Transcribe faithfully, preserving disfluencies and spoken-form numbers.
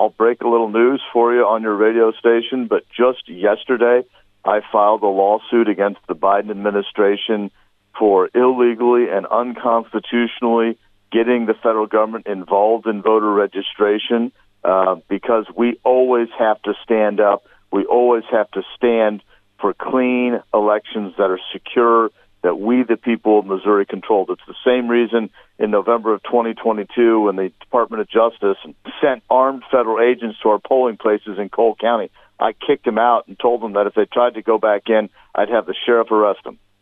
I'll break a little news for you on your radio station, but just yesterday I filed a lawsuit against the Biden administration for illegally and unconstitutionally getting the federal government involved in voter registration uh, because we always have to stand up. We always have to stand for clean elections that are secure, that we, the people of Missouri, controlled. It's the same reason in November of twenty twenty-two when the Department of Justice sent armed federal agents to our polling places in Cole County. I kicked them out and told them that if they tried to go back in, I'd have the sheriff arrest them.